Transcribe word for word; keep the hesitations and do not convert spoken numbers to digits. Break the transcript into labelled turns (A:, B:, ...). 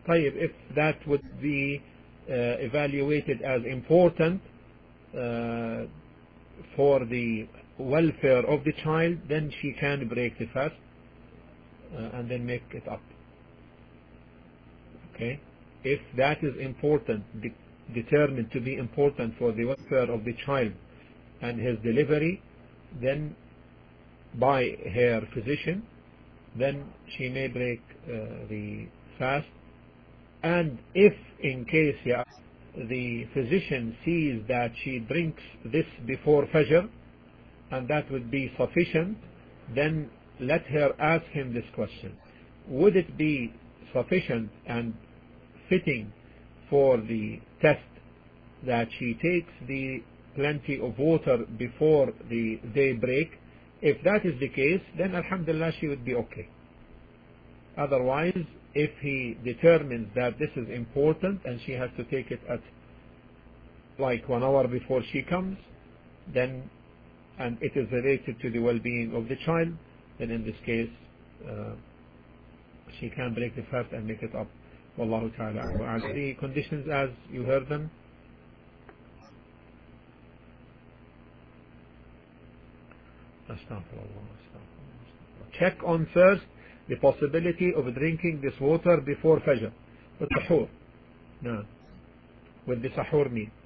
A: طيب, if that would be uh, evaluated as important uh, for the welfare of the child, then she can break the fast uh, and then make it up. Okay? If that is important, de determined to be important for the welfare of the child and his delivery, then by her physician, then she may break uh, the fast. And if in case yeah, the physician sees that she drinks this before Fajr, and that would be sufficient, then let her ask him this question. Would it be sufficient and fitting for the test that she takes the plenty of water before the day break? If that is the case, then alhamdulillah she would be okay. Otherwise, if he determines that this is important and she has to take it at like one hour before she comes, then and it is related to the well-being of the child, then in this case uh, she can break the fast and make it up. Wallahu ta'ala. The conditions as you heard them. Check on first the possibility of drinking this water before Fajr with sahur. No. With the sahur meal.